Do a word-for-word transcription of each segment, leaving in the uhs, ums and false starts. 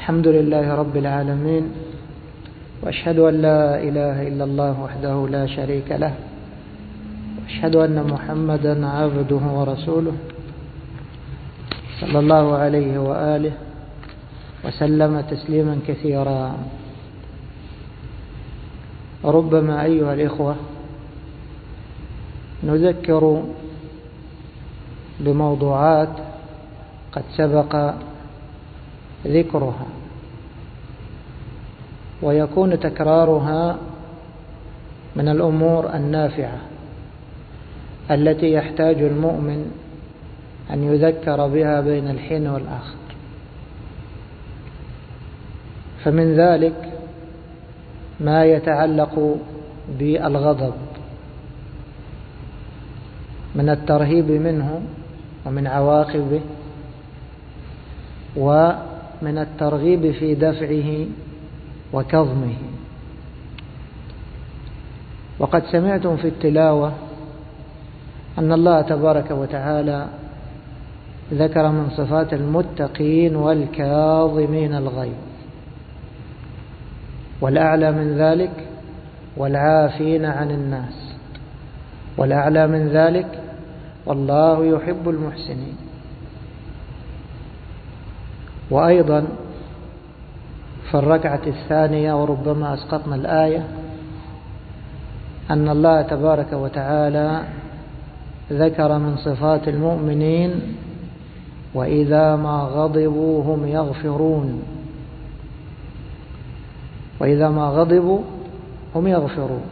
الحمد لله رب العالمين، وأشهد أن لا إله إلا الله وحده لا شريك له، وأشهد أن محمدا عبده ورسوله صلى الله عليه وآله وسلم تسليما كثيرا. ربما أيها الإخوة نذكر بموضوعات قد سبق ذكرها، ويكون تكرارها من الأمور النافعة التي يحتاج المؤمن أن يذكر بها بين الحين والآخر. فمن ذلك ما يتعلق بالغضب من الترهيب منه ومن عواقبه، ومن الترغيب في دفعه وكظمه. وقد سمعتم في التلاوة أن الله تبارك وتعالى ذكر من صفات المتقين والكاظمين الغيظ، والأعلى من ذلك والعافين عن الناس، والأعلى من ذلك والله يحب المحسنين. وأيضا في الركعة الثانية، وربما أسقطنا الآية، أن الله تبارك وتعالى ذكر من صفات المؤمنين وإذا ما غضبوا هم يغفرون، وإذا ما غضبوا هم يغفرون.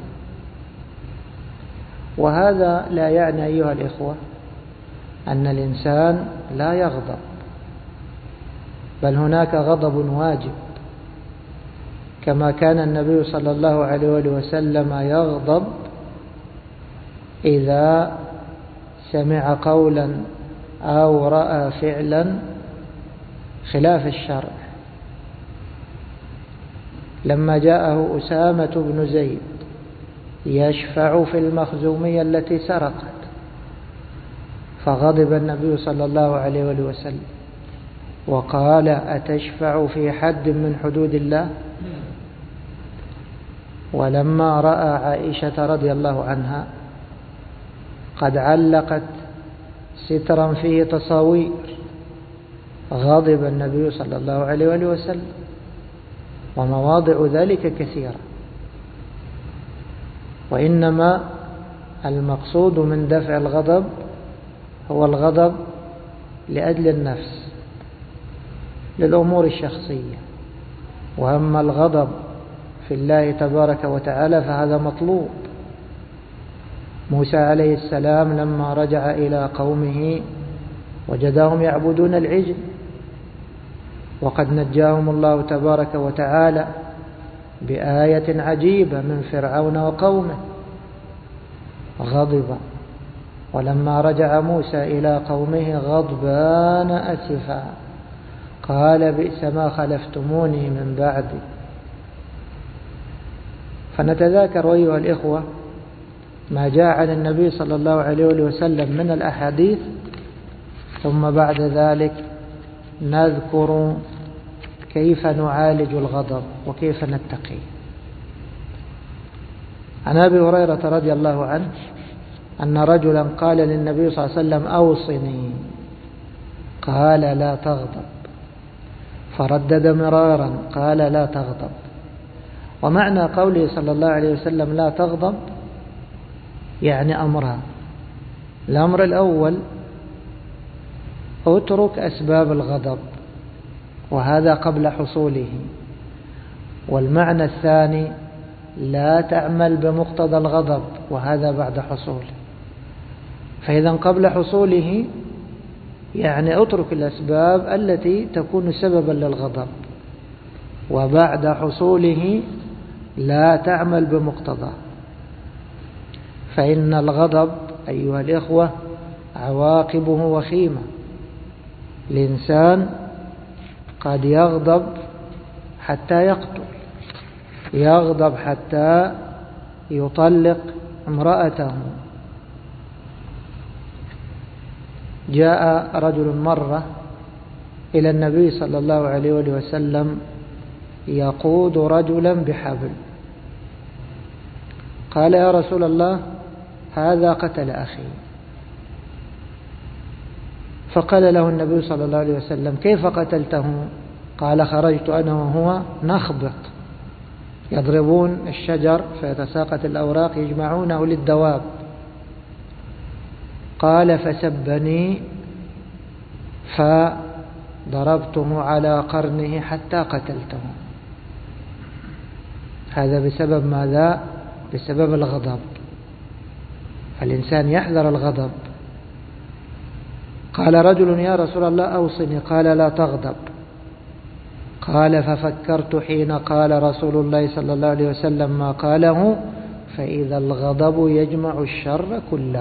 وهذا لا يعني أيها الإخوة أن الإنسان لا يغضب، بل هناك غضب واجب، كما كان النبي صلى الله عليه وسلم يغضب إذا سمع قولا أو رأى فعلا خلاف الشرع. لما جاءه أسامة بن زيد يشفع في المخزومية التي سرقت، فغضب النبي صلى الله عليه وسلم وقال: أتشفع في حد من حدود الله؟ ولما رأى عائشة رضي الله عنها قد علقت سترا فيه تصاوير، غضب النبي صلى الله عليه وسلم. ومواضع ذلك كثيرة، وإنما المقصود من دفع الغضب هو الغضب لأجل النفس للأمور الشخصية. وأما الغضب في الله تبارك وتعالى فهذا مطلوب. موسى عليه السلام لما رجع إلى قومه وجدهم يعبدون العجل، وقد نجاهم الله تبارك وتعالى بآية عجيبة من فرعون وقومه، غضب. ولما رجع موسى إلى قومه غضبان أسفا قال: بئس ما خلفتموني من بعدي. فنتذاكر أيها الإخوة ما جاء عن النبي صلى الله عليه وسلم من الأحاديث، ثم بعد ذلك نذكر كيف نعالج الغضب وكيف نتقيه. عن أبي هريرة رضي الله عنه أن رجلا قال للنبي صلى الله عليه وسلم: أوصني. قال: لا تغضب. فردد مرارا قال: لا تغضب. ومعنى قوله صلى الله عليه وسلم لا تغضب يعني أمران. الأمر الأول: اترك أسباب الغضب، وهذا قبل حصوله. والمعنى الثاني: لا تعمل بمقتضى الغضب، وهذا بعد حصوله. فإذا قبل حصوله يعني اترك الأسباب التي تكون سببا للغضب، وبعد حصوله لا تعمل بمقتضى. فإن الغضب أيها الإخوة عواقبه وخيمة. الإنسان قد يغضب حتى يقتل، يغضب حتى يطلق امرأته. جاء رجل مرة إلى النبي صلى الله عليه وسلم يقود رجلا بحبل، قال يا رسول الله هذا قتل أخي. فقال له النبي صلى الله عليه وسلم كيف قتلته؟ قال خرجت أنا وهو نخبط، يضربون الشجر فيتساقط الأوراق يجمعونه للدواب. قال فسبني فضربته على قرنه حتى قتلته. هذا بسبب ماذا؟ بسبب الغضب. الإنسان يحذر الغضب. قال رجل يا رسول الله أوصني، قال لا تغضب. قال ففكرت حين قال رسول الله صلى الله عليه وسلم ما قاله، فإذا الغضب يجمع الشر كله.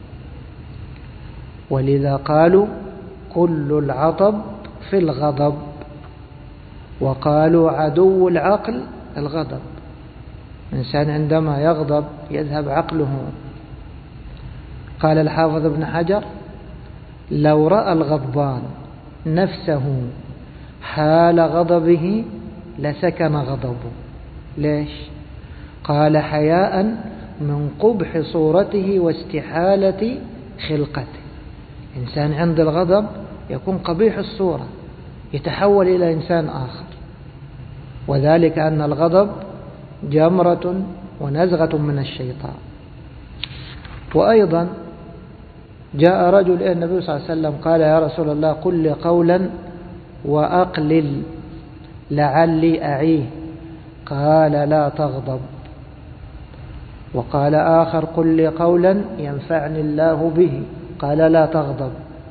ولذا قالوا كل العطب في الغضب، وقالوا عدو العقل الغضب. الإنسان عندما يغضب يذهب عقله. قال الحافظ ابن حجر لو رأى الغضبان نفسه حال غضبه لسكن غضبه. ليش؟ قال حياء من قبح صورته واستحالة خلقته. إنسان عند الغضب يكون قبيح الصورة، يتحول إلى إنسان آخر، وذلك أن الغضب جمرة ونزغة من الشيطان. وأيضا جاء رجل إلى النبي صلى الله عليه وسلم قال يا رسول الله قل لي قولا وأقلل لعلي أعيه. قال لا تغضب. وقال آخر قل لي قولا ينفعني الله به. قال لا تغضب.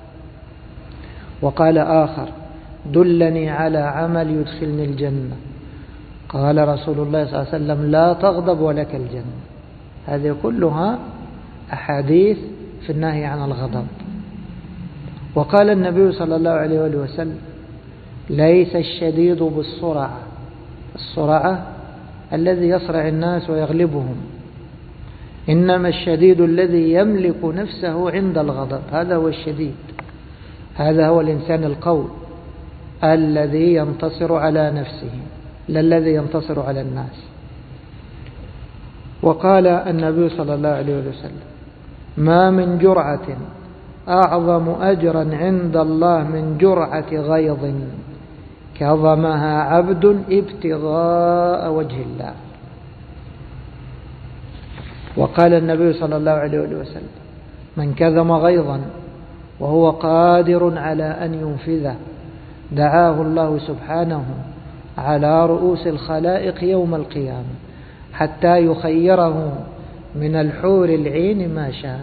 وقال آخر دلني على عمل يدخلني الجنة. قال رسول الله صلى الله عليه وسلم لا تغضب ولك الجنة. هذه كلها أحاديث في النهي عن الغضب. وقال النبي صلى الله عليه وسلم ليس الشديد بالسرعة، السرعة الذي يصرع الناس ويغلبهم، إنما الشديد الذي يملك نفسه عند الغضب، هذا هو الشديد. هذا هو الإنسان القوي الذي ينتصر على نفسه لا الذي ينتصر على الناس. وقال النبي صلى الله عليه وسلم ما من جرعة أعظم أجرا عند الله من جرعة غيظ كظمها عبد ابتغاء وجه الله. وقال النبي صلى الله عليه وسلم من كظم غيظا وهو قادر على أن ينفذه دعاه الله سبحانه على رؤوس الخلائق يوم القيامة حتى يخيره من الحور العين ما شاء.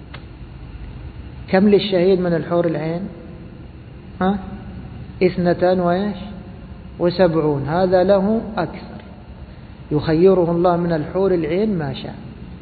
كم للشهيد من الحور العين؟ ها؟ اثنتان وإيش وسبعون. هذا له أكثر، يخيره الله من الحور العين ما شاء.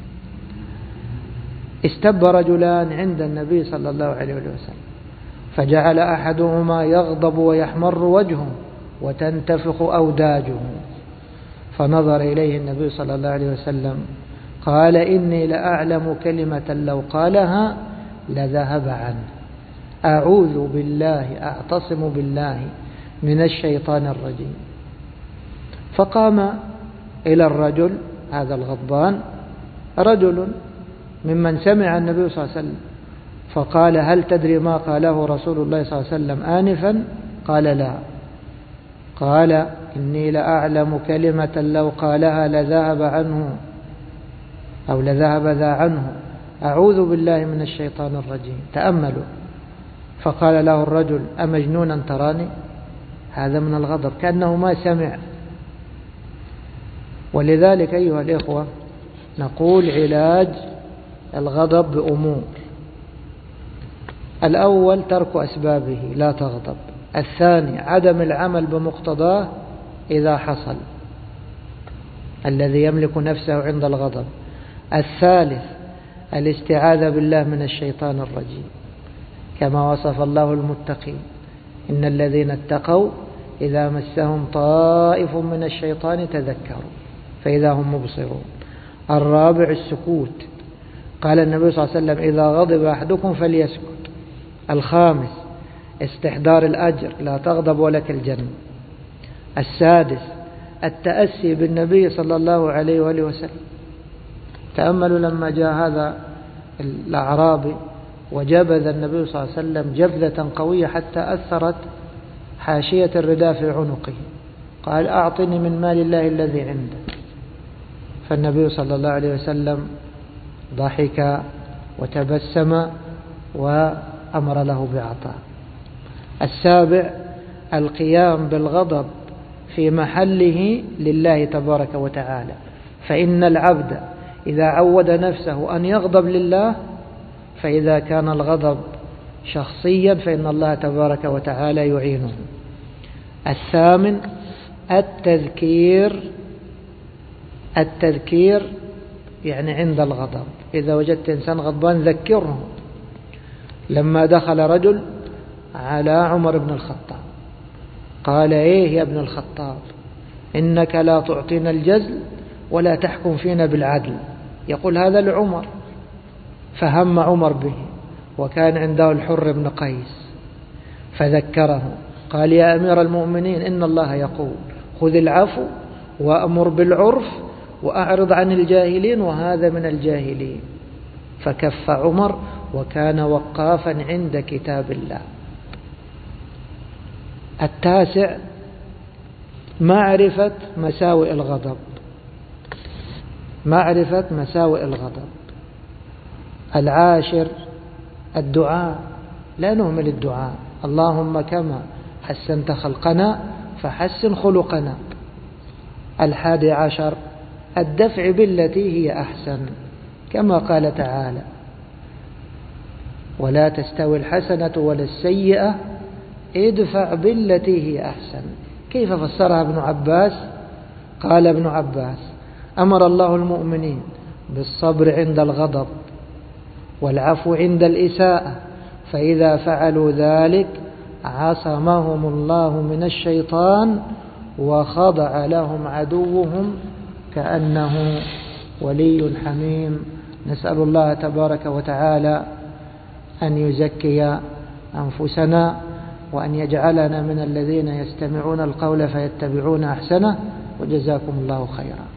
استب رجلان عند النبي صلى الله عليه وسلم فجعل أحدهما يغضب ويحمر وجهه وتنتفخ أوداجه، فنظر إليه النبي صلى الله عليه وسلم قال إني لأعلم كلمة لو قالها لذهب عنه، أعوذ بالله أعتصم بالله من الشيطان الرجيم. فقام إلى الرجل هذا الغضبان رجل ممن سمع النبي صلى الله عليه وسلم فقال هل تدري ما قاله رسول الله صلى الله عليه وسلم آنفا؟ قال لا. قال إني لأعلم كلمة لو قالها لذهب عنه أو لذهب ذا عنه، أعوذ بالله من الشيطان الرجيم. تأملوا. فقال له الرجل أمجنونا تراني؟ هذا من الغضب، كأنه ما سمع. ولذلك أيها الإخوة نقول علاج الغضب بأمور: الأول ترك أسبابه لا تغضب، الثاني عدم العمل بمقتضاه إذا حصل الذي يملك نفسه عند الغضب، الثالث الاستعاذة بالله من الشيطان الرجيم كما وصف الله المتقين إن الذين اتقوا إذا مسهم طائف من الشيطان تذكروا فإذا هم مبصرون. الرابع السكوت، قال النبي صلى الله عليه وسلم إذا غضب أحدكم فليسكت. الخامس استحضار الأجر، لا تغضب ولك الجنة. السادس التأسي بالنبي صلى الله عليه وآله وسلم. تأملوا لما جاء هذا الأعرابي وجبذ النبي صلى الله عليه وسلم جبذة قوية حتى أثرت حاشية الرداء في عنقه، قال أعطني من مال الله الذي عندك، فالنبي صلى الله عليه وسلم ضحك وتبسم وأمر له بعطاء. السابع القيام بالغضب في محله لله تبارك وتعالى، فإن العبد إذا عود نفسه أن يغضب لله، فإذا كان الغضب شخصيا فإن الله تبارك وتعالى يعينه. الثامن التذكير، التذكير يعني عند الغضب، إذا وجدت إنسان غضبان ذكره. لما دخل رجل على عمر بن الخطاب قال إيه يا ابن الخطاب، إنك لا تعطينا الجزل ولا تحكم فينا بالعدل، يقول هذا لعمر. فهم عمر به، وكان عنده الحر بن قيس فذكره، قال يا أمير المؤمنين إن الله يقول خذ العفو وأمر بالعرف وأعرض عن الجاهلين وهذا من الجاهلين. فكف عمر وكان وقافا عند كتاب الله. التاسع معرفة مساوئ الغضب، معرفة مساوئ الغضب. العاشر الدعاء، لا نهمل الدعاء، اللهم كما حسنت خلقنا فحسن خلقنا. الحادي عشر الدفع بالتي هي أحسن، كما قال تعالى ولا تستوي الحسنة ولا السيئة ادفع بالتي هي أحسن. كيف فسرها ابن عباس؟ قال ابن عباس أمر الله المؤمنين بالصبر عند الغضب والعفو عند الإساءة، فإذا فعلوا ذلك عصمهم الله من الشيطان وخضع لهم عدوهم كأنه ولي حميم. نسأل الله تبارك وتعالى أن يزكي أنفسنا وأن يجعلنا من الذين يستمعون القول فيتبعون أحسنه، وجزاكم الله خيرا.